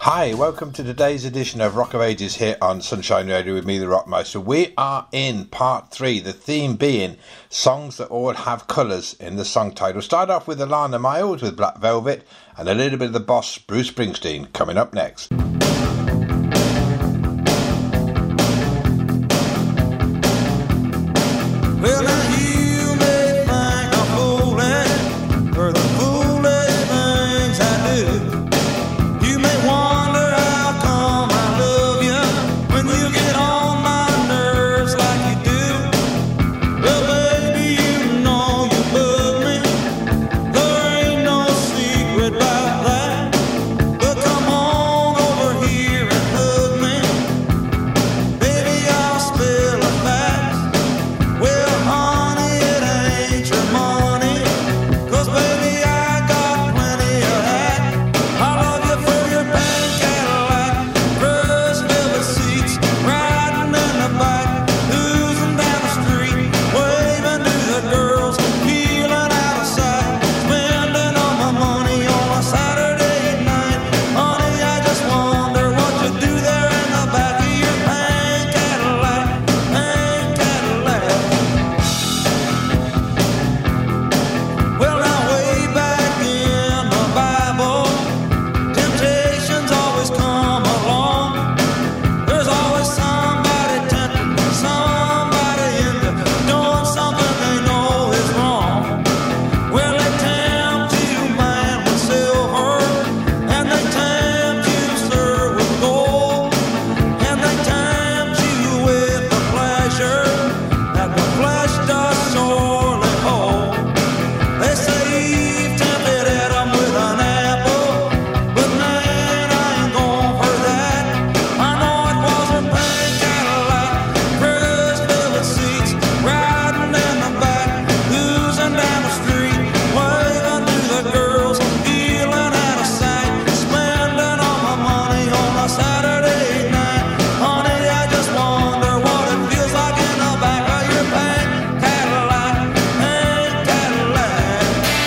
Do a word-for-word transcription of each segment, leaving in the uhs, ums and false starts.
Hi, welcome to today's edition of Rock of Ages here on Sunshine Radio with me, the Rockmeister. We are in part three, the theme being songs that all have colours in the song title. Start off with Alana Miles with Black Velvet and a little bit of the boss, Bruce Springsteen, coming up next. Well, now you may think I'm fooling for the foolish things I do. You may wonder how come I love you when you get on my nerves like you do. Well, baby, you know you love me. There ain't no secret about that. But come on over here and hug me. Baby, I'll spill a fact. Well, honey, it ain't your money, 'cause baby, I got plenty of that. I love you for your pink Cadillac, crushed velvet seats, riding in the back, oozing down the street, waving to the girls, feeling out of sight, spending all my money on a Saturday night. Honey, I just wonder what you do there in the back of your pink Cadillac, pink Cadillac. Well, now way back in the Bible, temptations always come along. There's always somebody tempting somebody into doing something they know is wrong. Well, they tempt you, man, with silver, and they tempt you, sir, with gold, and they tempt you with the pleasure that the flesh does sorely hold. They say Eve tempted Adam with an apple, but man, I ain't going for that. I know it was her pink Cadillac, crushed velvet seats, riding in the back, oozing down the street, waving to the girls, feeling out of sight, spending all my money on a Saturday night. Honey, I just wonder what it feels like in the back of your pink Cadillac, pink Cadillac.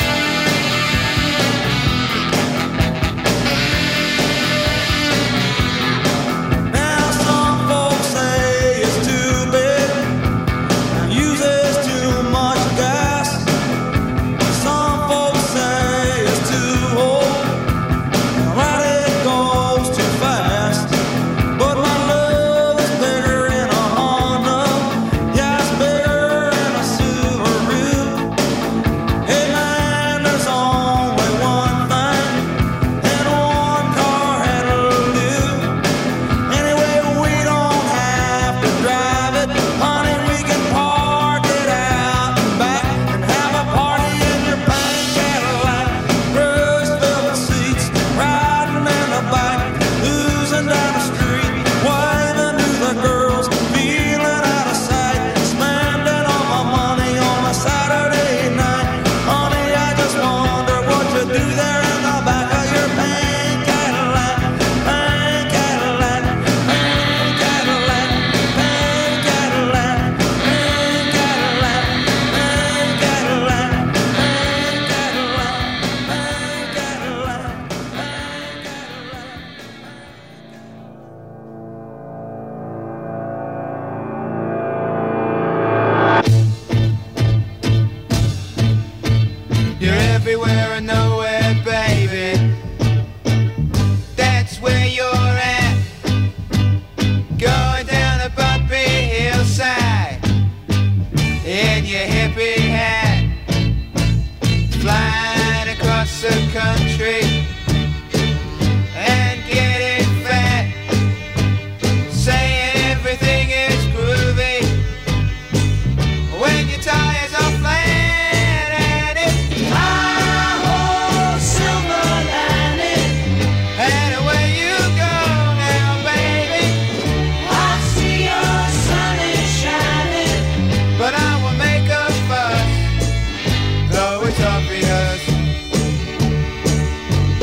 Now some folks say it's too big and uses too much gas. Some folks say it's too old and that it goes too fast. But my love is bigger in a Honda, yeah, it's bigger in a Subaru. Hey man, there's only one thing that one car handle do. Anyway, we don't have to drive it, honey, we can park it out and back and have a party in your pink Cadillac, crushed velvet seats, riding in the back, oozing down the street, waving to the girls, feeling out of sight, spending all my money on a Saturday night. Honey, I just wonder what you do there in the back of your pink Cadillac, pink Cadillac, pink Cadillac, pink Cadillac, pink Cadillac, pink Cadillac, pink Cadillac, pink Cadillac. You're everywhere and nowhere, baby. That's where you're at. Going down a bumpy hillside in your hippie hat, flying across the country and getting fat, saying everything is groovy when your tires are flat and it's hi-ho, silver lining. And away you go now, baby. I see your sun is shining, but I will make a fuss, though it's obvious.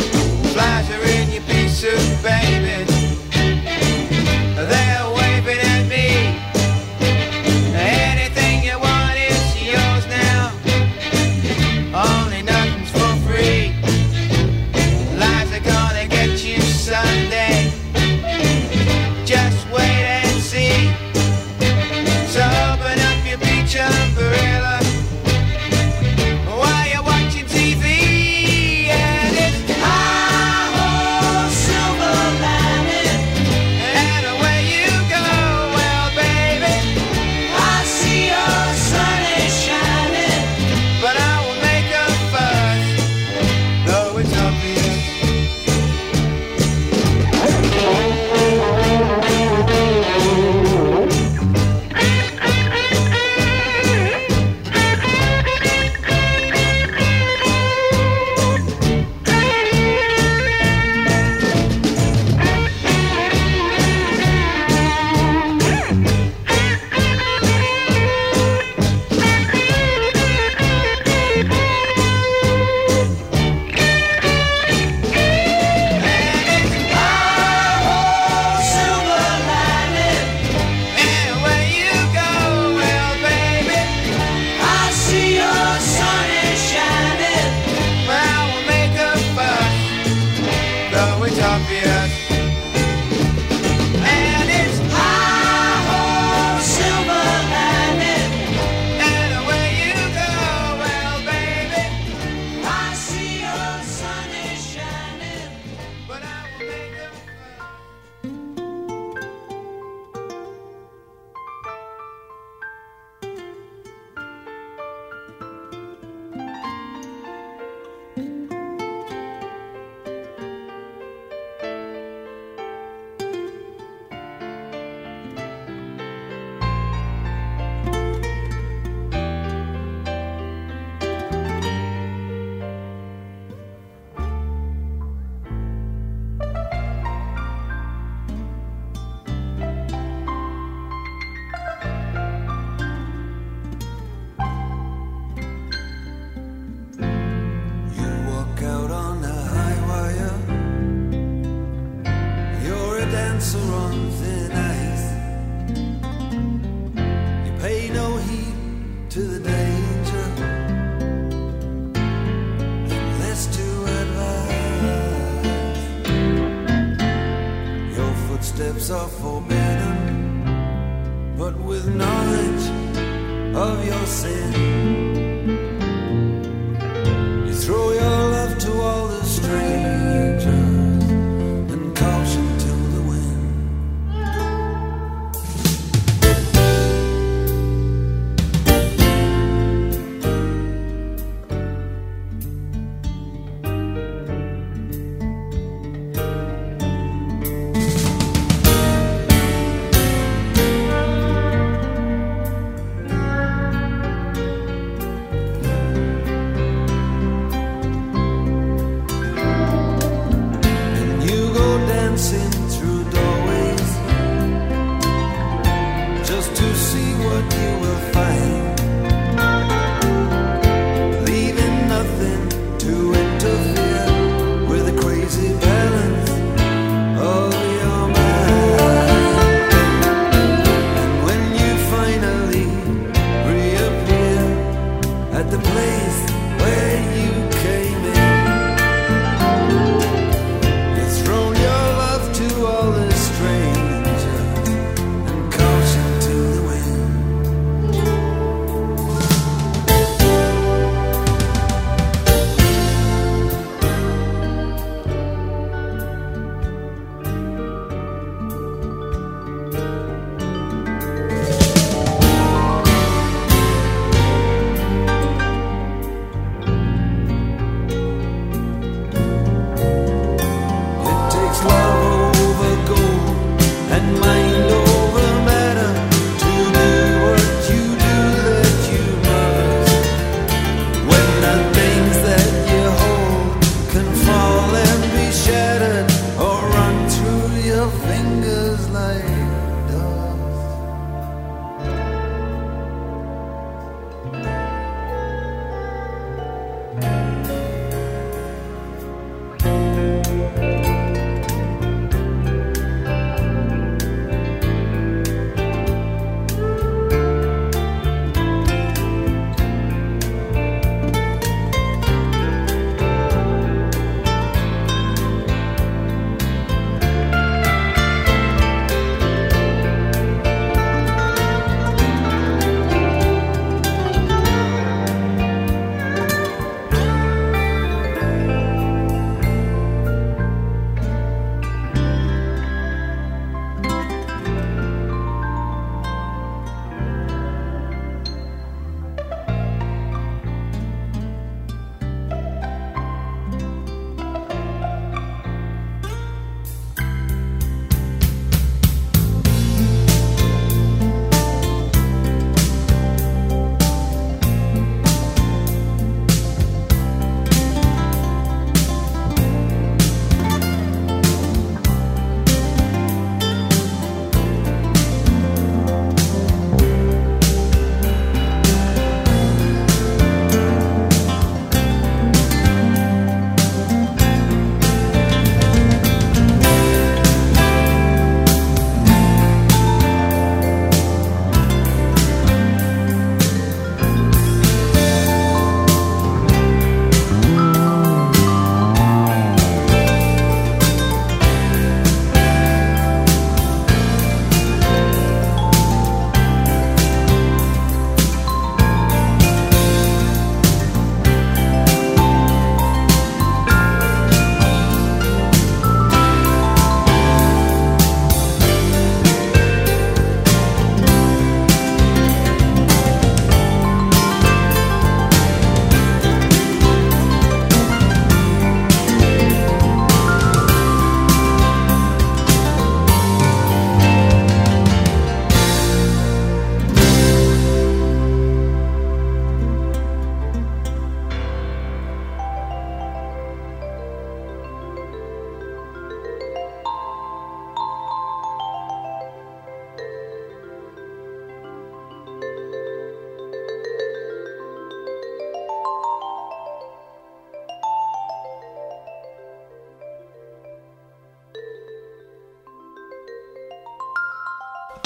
dancer on thin ice. You pay no heed to the danger, less to advise. Your footsteps are forbidden, but with knowledge of your sin, you throw your love to all the strangers and caution to the wind.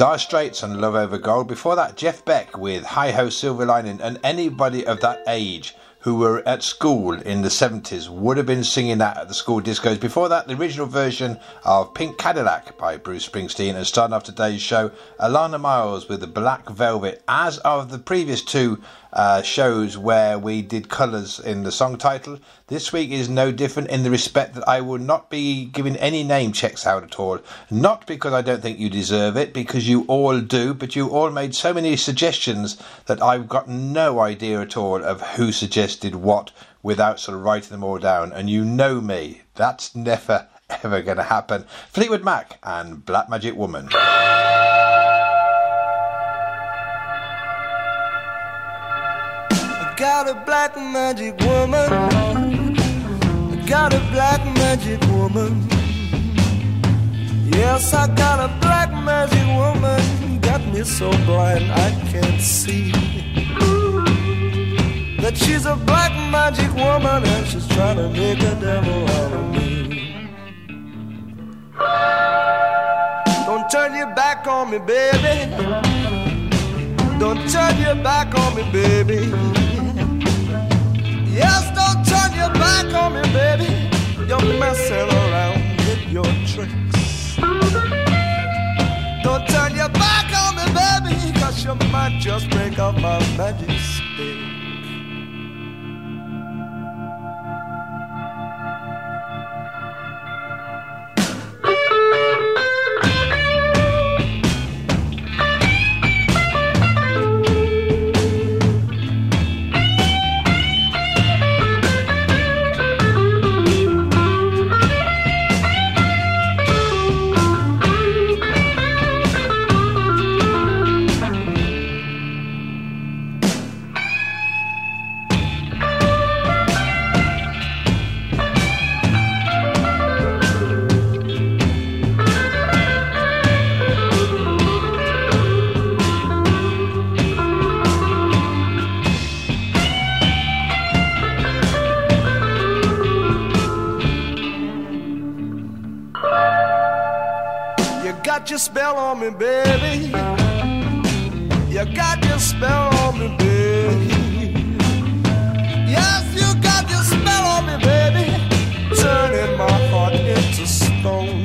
Dire Straits and Love Over Gold. Before that, Jeff Beck with Hi Ho Silver Lining, and anybody of that age who were at school in the seventies would have been singing that at the school discos. Before that, the original version of Pink Cadillac by Bruce Springsteen, and starting off today's show, Alana Miles with the Black Velvet. As of the previous two uh, shows where we did colours in the song title, this week is no different in the respect that I will not be giving any name checks out at all. Not because I don't think you deserve it, because you all do, but you all made so many suggestions that I've got no idea at all of who suggested what without sort of writing them all down. And you know me, that's never ever going to happen. Fleetwood Mac and Black Magic Woman. I got a black magic woman. I got a black magic woman. Yes, I got a black magic woman. Got me so blind I can't see that she's a black magic woman, and she's trying to make a devil out of me. Don't turn your back on me, baby. Don't turn your back on me, baby. Yes, don't turn your back on me, baby. You're messing around with your tricks. Don't turn your back on me, baby, 'cause you might just break up my magic stick. Your spell on me, baby. You got your spell on me, baby. Yes, you got your spell on me, baby. Turning my heart into stone.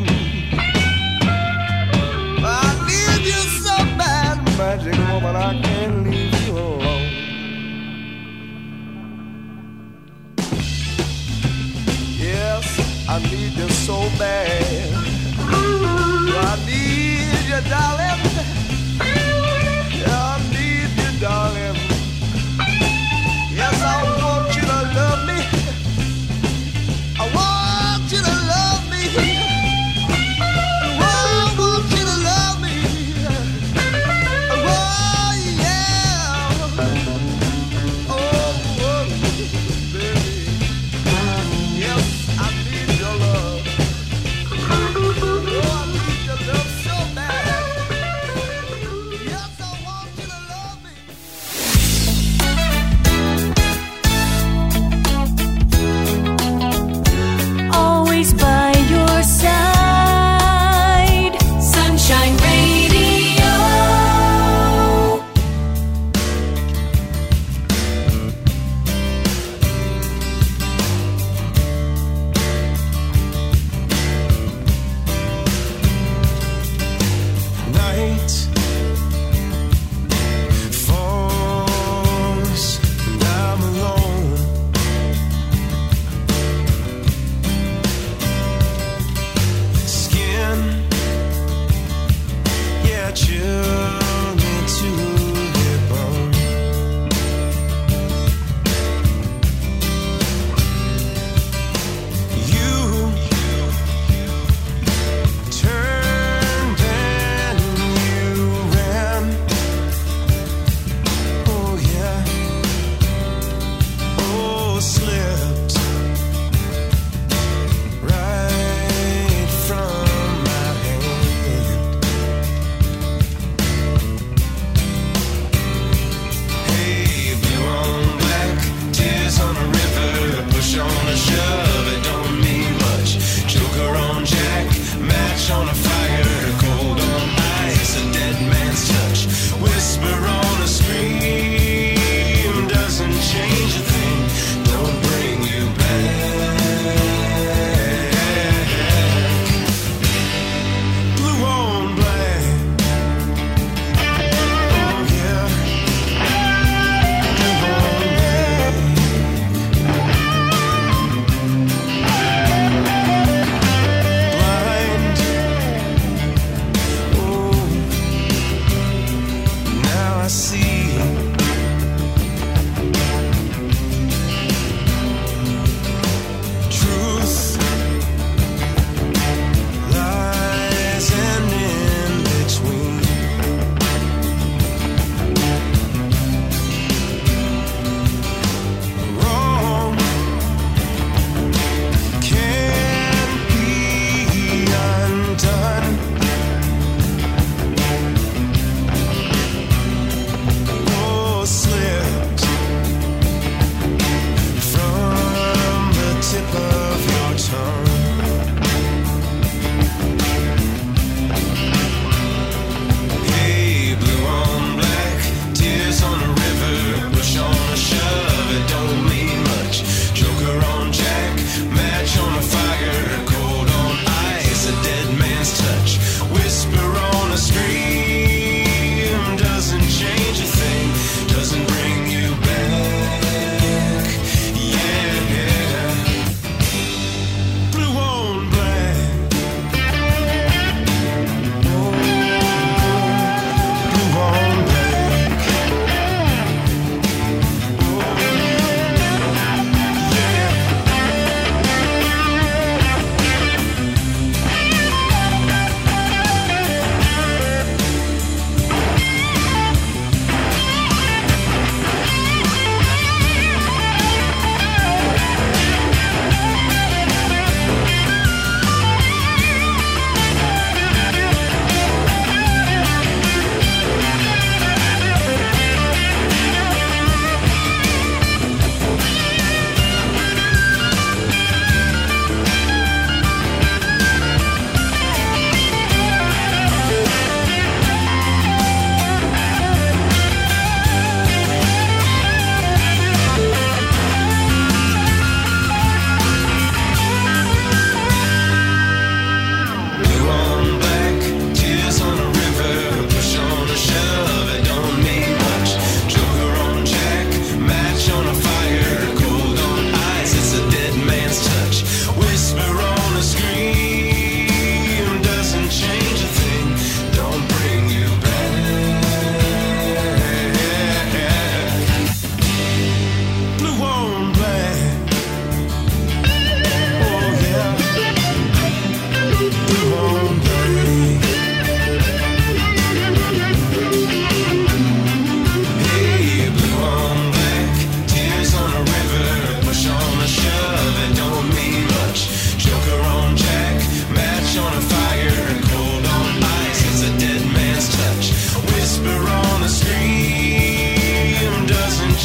I need you so bad, magic woman, I can't leave you alone. Yes, I need you so bad. I need you, darling. I need you, darling. Yes, I want you to love me. I want you to love me. I want you to love me. Oh, yeah. Oh, oh, baby. Yes, I need your love. Oh, I need your love so bad.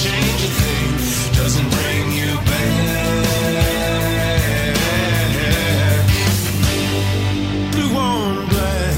change a thing, doesn't bring you back. Blue on black.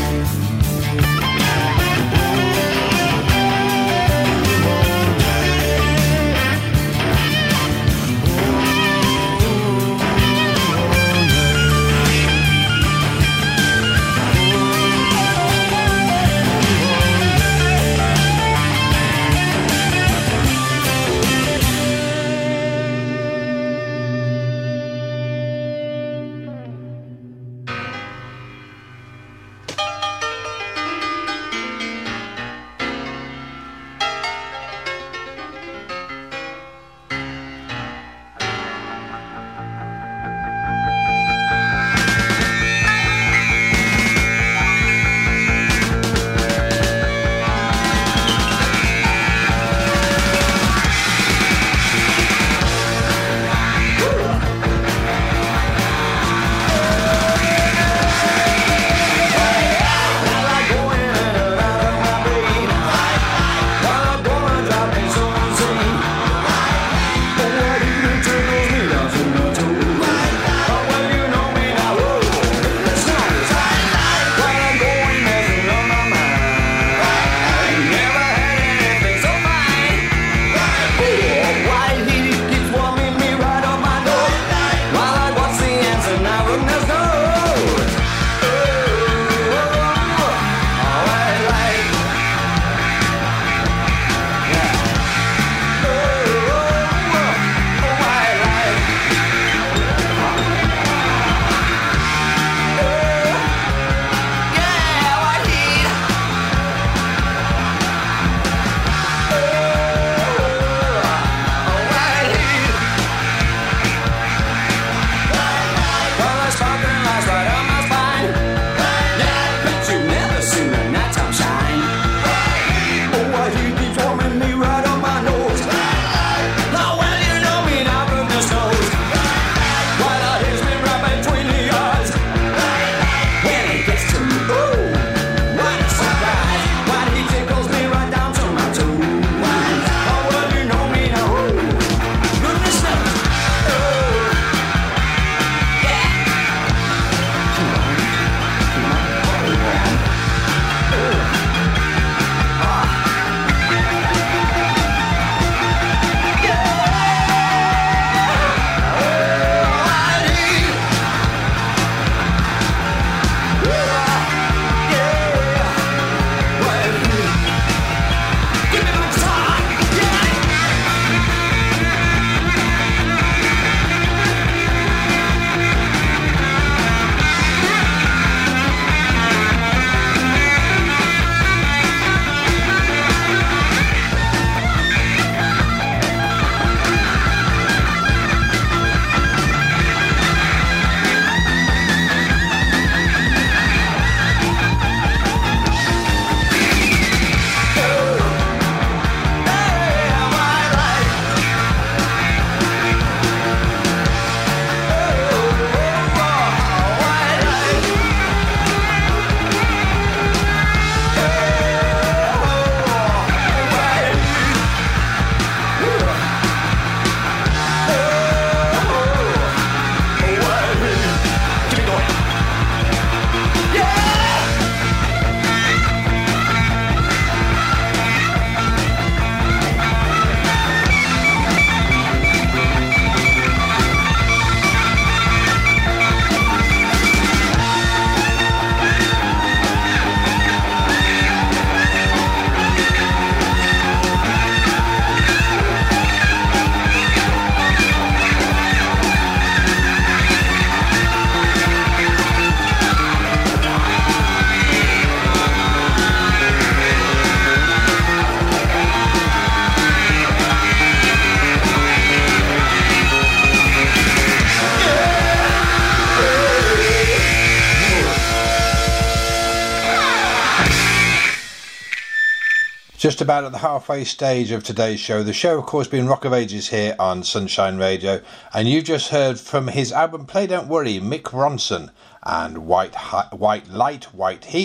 Just about at the halfway stage of today's show. The show, of course, being Rock of Ages here on Sunshine Radio. And you just heard from his album Play Don't Worry, Mick Ronson and White, Hi- White Light, White Heat.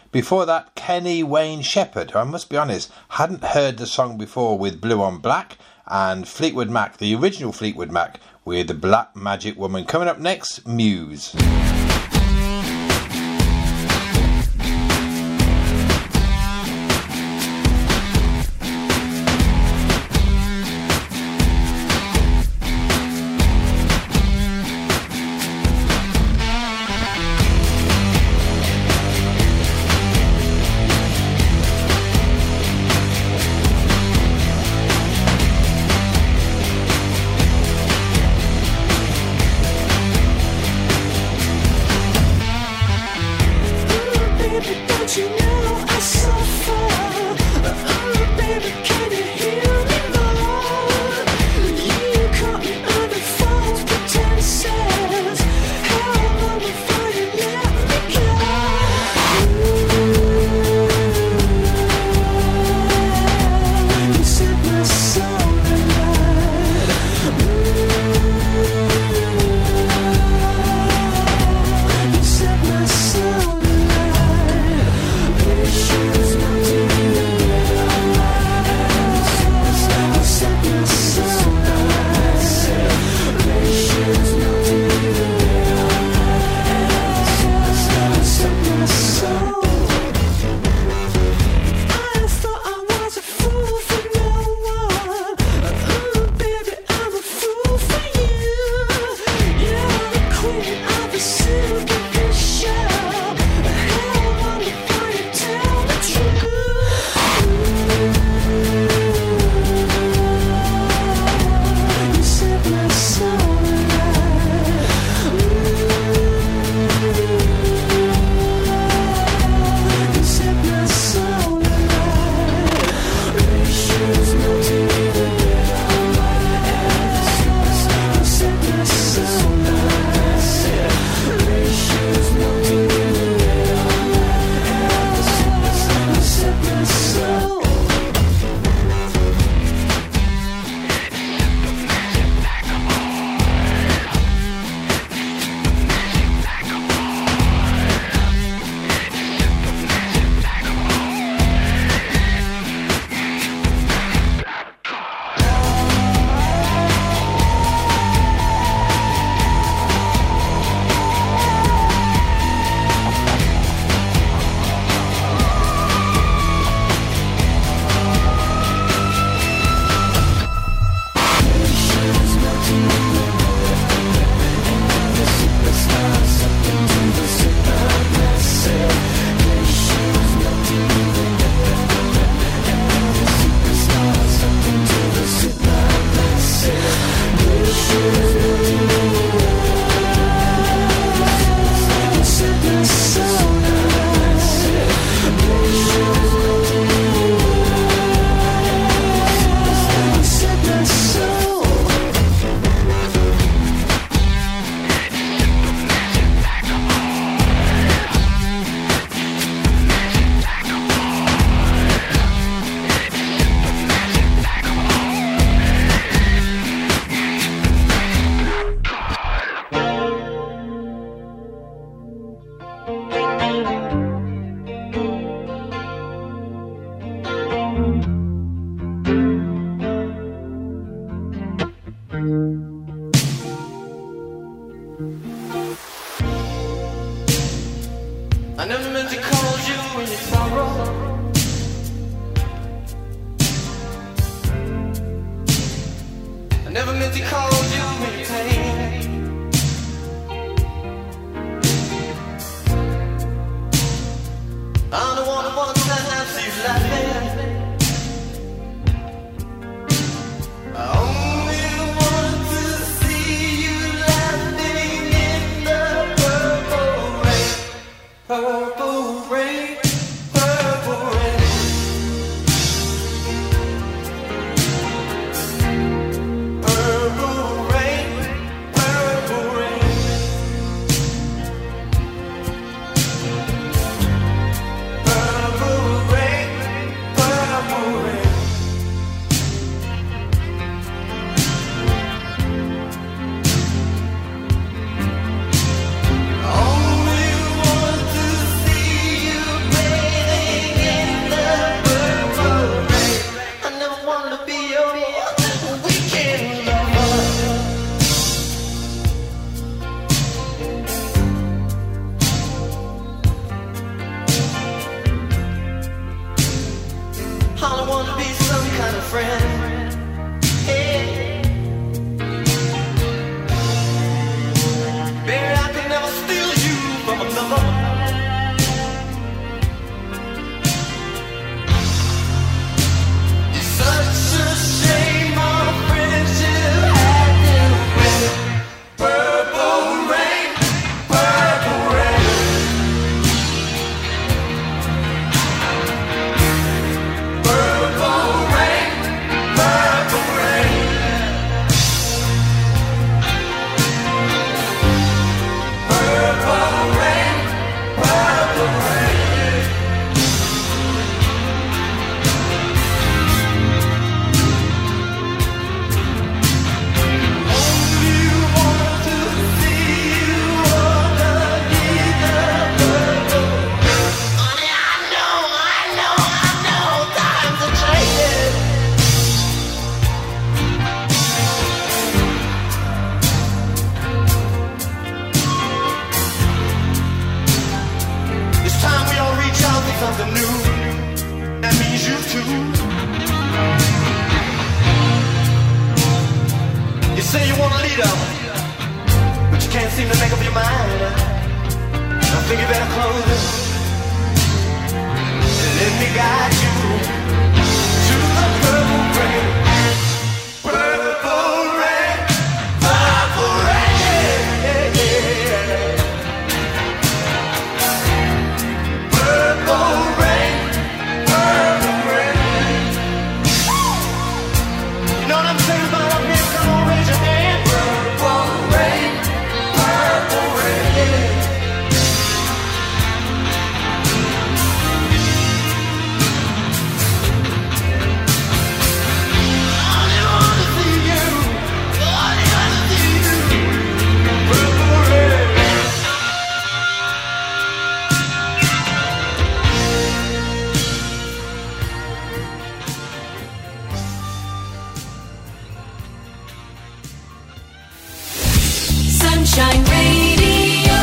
Before that, Kenny Wayne Shepherd, who I must be honest, hadn't heard the song before, with Blue on Black, and Fleetwood Mac, the original Fleetwood Mac, with The Black Magic Woman. Coming up next, Muse. I never meant to call you in your sorrow. I never meant to call you in your pain. I don't wanna wanna see you laughing. I only want to see you laughing in the purple rain. Purple rain, purple rain. Purple rain, say you want a leader, but you can't seem to make up your mind. I think you better close it and let me guide you to the purple rain. Purple rain, purple rain, purple rain, purple rain. You know what I'm saying about up here? Come on, raise your hand. Purple rain, purple rain. Sunshine Radio.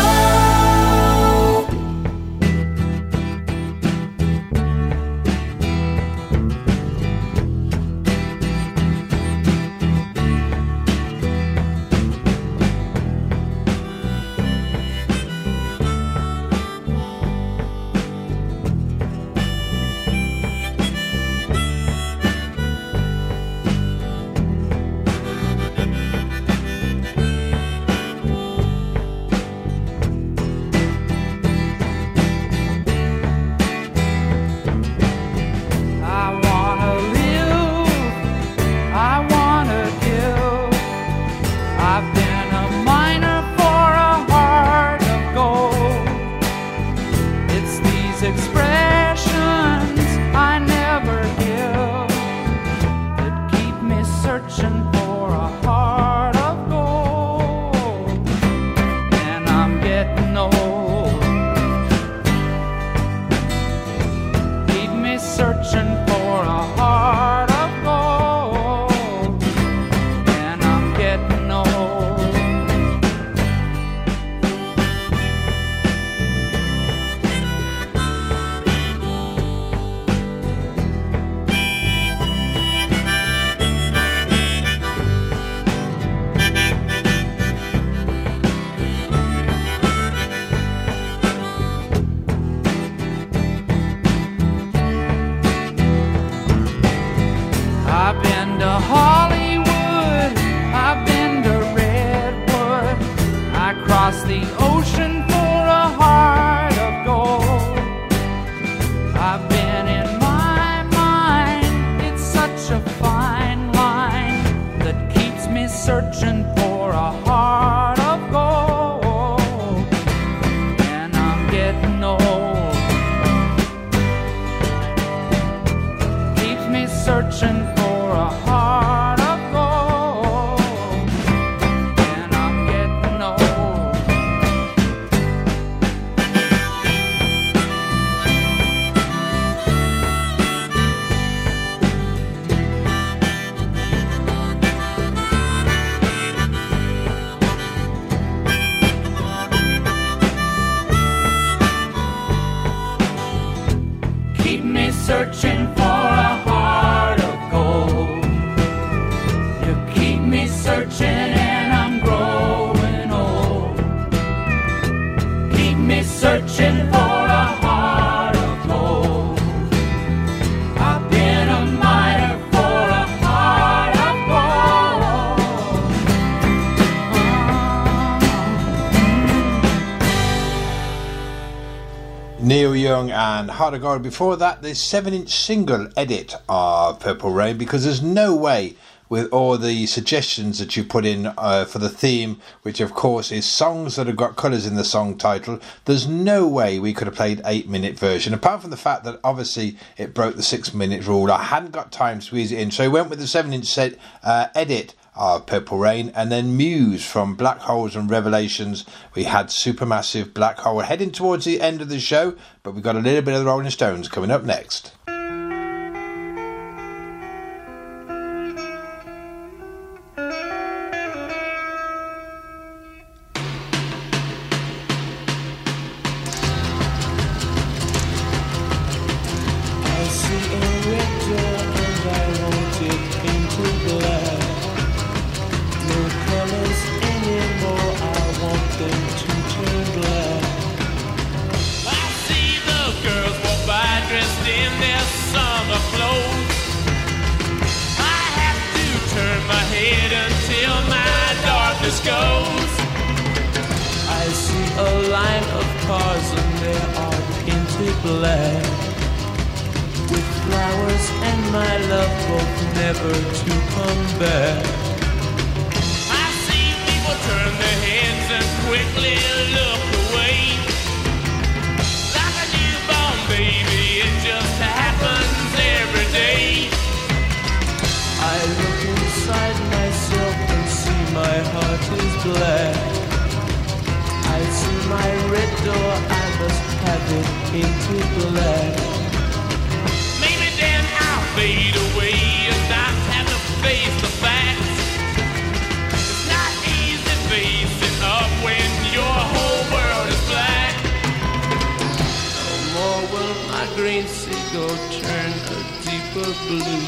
I wanna live, I wanna give. I've been a miner for a heart of gold. It's these expressions I never give that keep me searching for a heart of gold. And I'm getting old. Keep me searching for a heart of gold, and I'm getting old. I've been to Hollywood, I've been to Redwood. I crossed the ocean for a heart of gold. I've been in my mind, it's such a fine line that keeps me searching for a heart of gold. And I'm getting old. Keeps me searching for a heart of gold, and I'm getting old. Keep me searching for a heart of gold. You keep me searching and I'm growing old. Keep me searching for a heart of gold. I've been a miner for a heart of gold. Neil Young and Heart of Gold. Before that, the seven-inch single edit of Purple Rain, because there's no way, with all the suggestions that you put in uh, for the theme, which of course is songs that have got colours in the song title, there's no way we could have played eight-minute version, apart from the fact that obviously it broke the six-minute rule. I hadn't got time to squeeze it in, so I went with the seven-inch set uh, edit of Purple Rain, and then Muse from Black Holes and Revelations. We had Supermassive Black Hole heading towards the end of the show, but we've got a little bit of the Rolling Stones coming up next. I see a red door and I want it into black. No cars and they are painted black, with flowers and my love both never to come back. I see people turn their heads and quickly look away, like a newborn baby, it just happens every day. I look inside myself and see my heart is black. I see my red door, I must have it painted black. Maybe then I'll fade away and not have to face the facts. It's not easy facing up when your whole world is black. No more will my green seagull turn a deeper blue.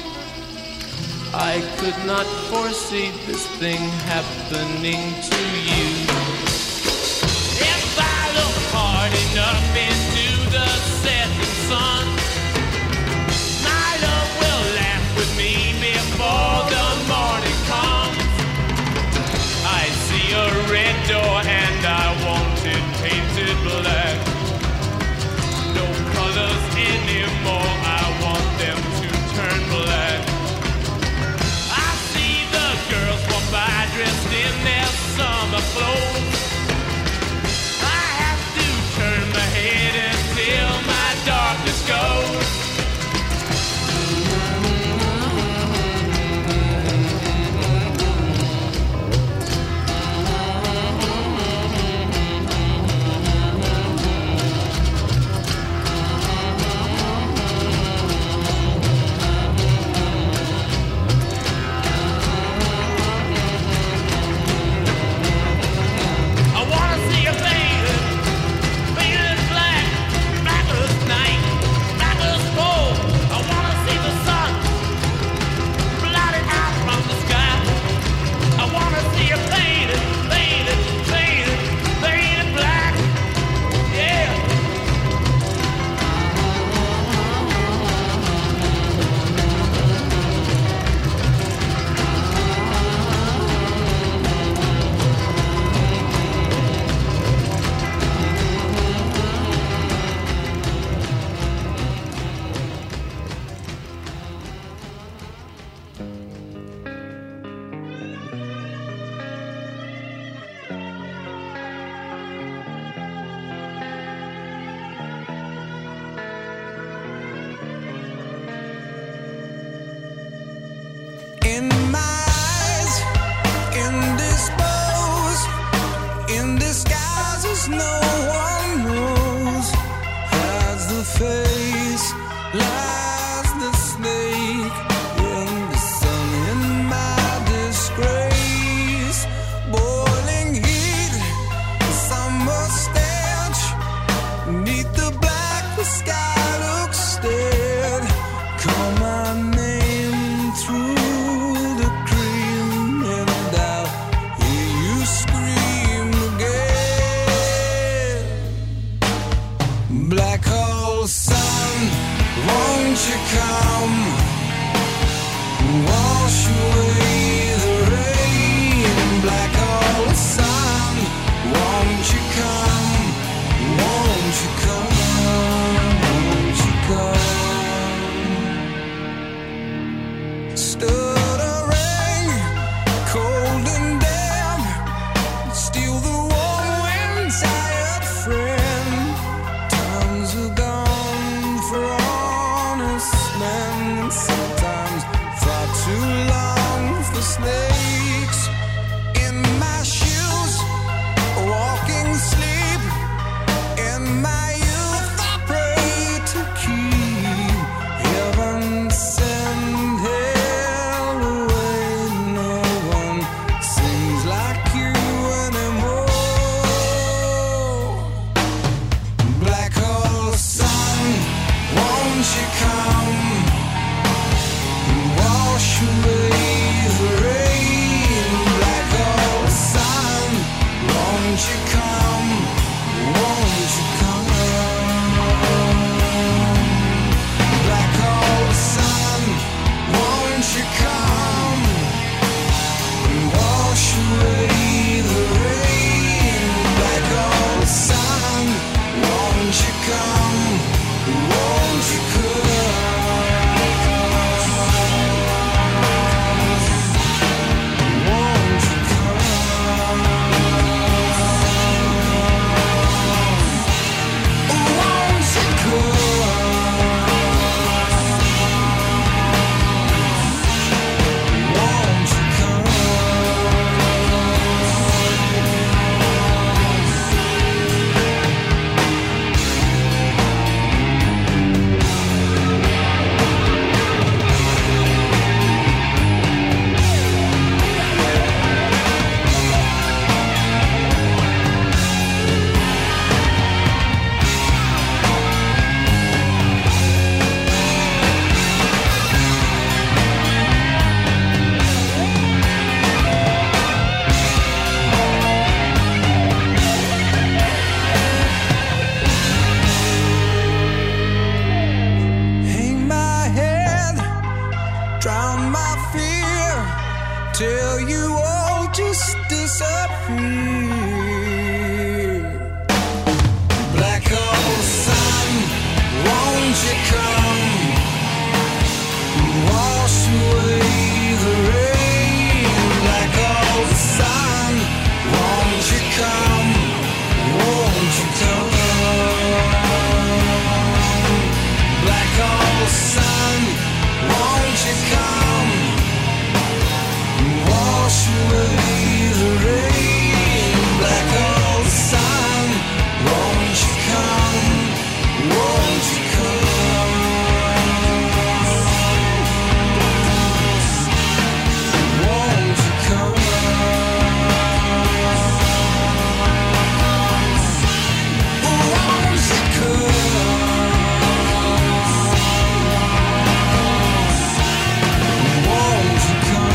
I could not foresee this thing happening to you. If I look hard enough into the setting sun, my love will laugh with me before the morning comes. I see a red door and I want it painted black. No colors anymore, I want them to turn black. Girls walk by dressed in their summer clothes. I have to turn my head until my darkness goes. In my eyes, indisposed, in disguises no one knows. Hides the face, lies the snake in the sun. In my disgrace, boiling heat, summer stench. Neath the black, the sky looks dead. Call my name through black hole sun, won't you come, wash away the rain. Black hole sun, won't you come, won't you come, won't you come. Stuttering, cold and damp, steal the warm wind, tired friend. Are gone for honest men, sometimes far too long for snakes. In my shoes, walking sleep. In my youth, I pray to keep heaven send hell away. No one sings like you anymore. Black hole sun, won't you come, wash away the rain. till you all just disappear. Black hole sun, won't you come wash away the rain? Black hole sun, won't you come, won't you come? Black hole sun, won't you come wash away the rain? Black hole sun, won't you come, won't you come? Won't you come? Won't you come? Won't you come?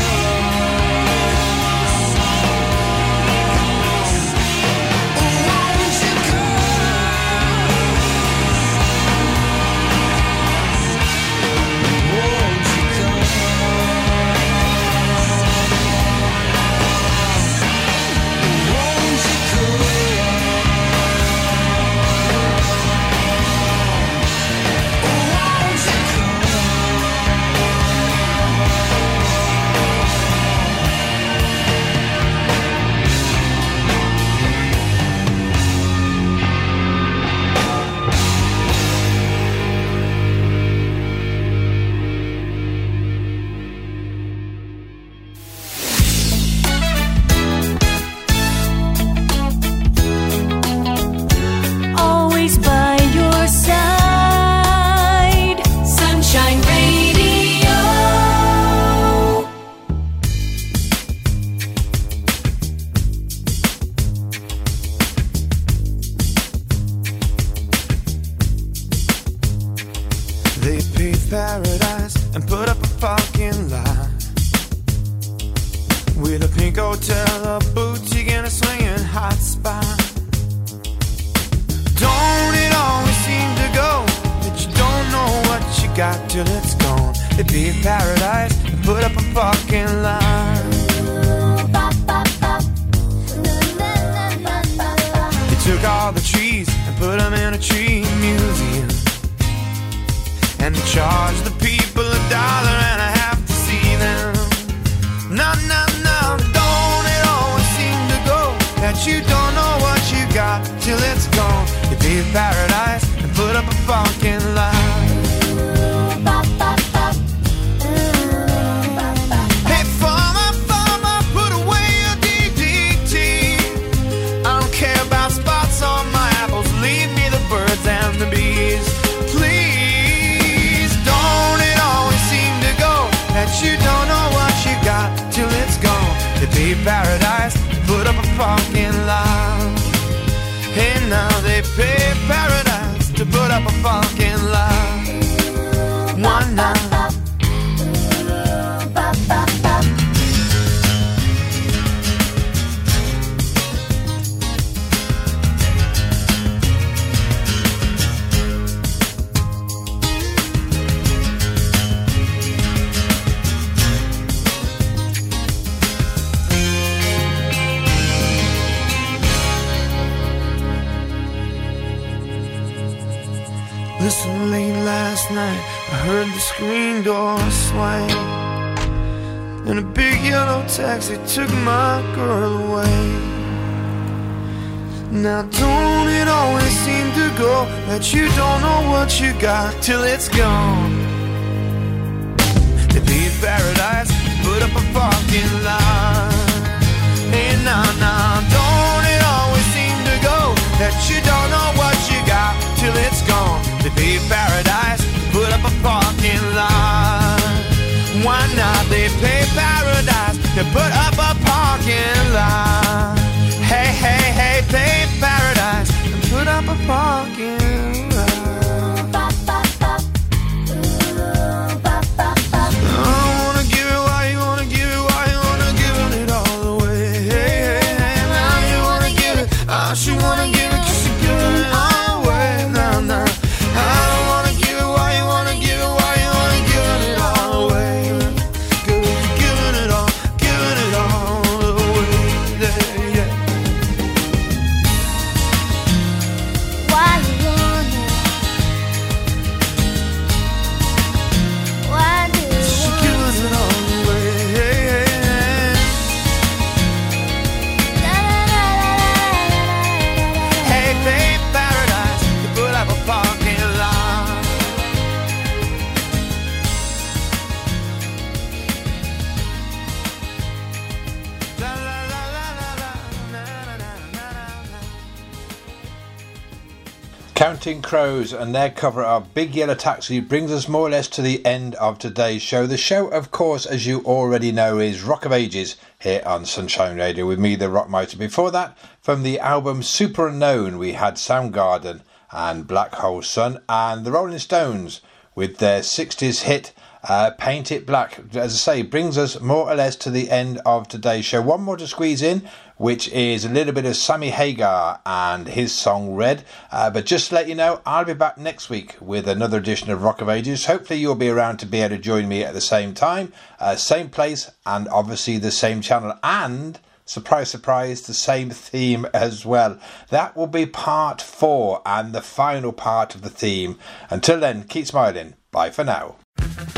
Always by your side. Sunshine Radio. They paved paradise and put up a parking lot with a pink hotel, a boutique, and a swinging hot spot. Don't it always seem to go that you don't know what you got till it's gone? They paved paradise and put up a parking lot. They took all the trees and put them in a tree museum, and they charged the people a dollar and a half to see them. No, no, no, don't it always seem to go that you don't know what you got till it's gone? They paved paradise and put up a parking lot. Hey, farmer, farmer, put away your D D T. I don't care about spots on my apples. Leave me the birds and the bees, please. Don't it always seem to go that you don't know what you got till it's gone? They paved paradise, put up a parking lot. Hey, now they paved paradise to put up a parking lot. One night. Listen, late last night I heard the screen door swing, and a big yellow taxi took my girl away. Now don't it always seem to go that you don't know what you got till it's gone? They paved paradise, put up a parking lot. Hey, nah, nah, don't it always seem to go that you don't know what you got till it's gone? They paved paradise, put up a parking lot. Why not? They paved paradise, they put up a parking lot. Hey, hey, hey, paved paradise, and put up a parking lot. I wanna give it, why you wanna give it, why you wanna give it all away? Hey, hey, hey, now you wanna give it, I should wanna give it, cause you're giving it all away. Nah, nah, I don't wanna give it, why you wanna give it, why you wanna give it all away? Cause you're giving it all, giving it Counting Crows and their cover of Big Yellow Taxi brings us more or less to the end of today's show. The show, of course, as you already know, is Rock of Ages here on Sunshine Radio with me, the Rockmighty. Before that, from the album Super Unknown, we had Soundgarden and Black Hole Sun, and the Rolling Stones with their sixties hit uh, Paint It Black. As I say, brings us more or less to the end of today's show. One more to squeeze in, which is a little bit of Sammy Hagar and his song Red. Uh, but just to let you know, I'll be back next week with another edition of Rock of Ages. Hopefully you'll be around to be able to join me at the same time, uh, same place, and obviously the same channel, and surprise, surprise, the same theme as well. That will be part four and the final part of the theme. Until then, keep smiling. Bye for now.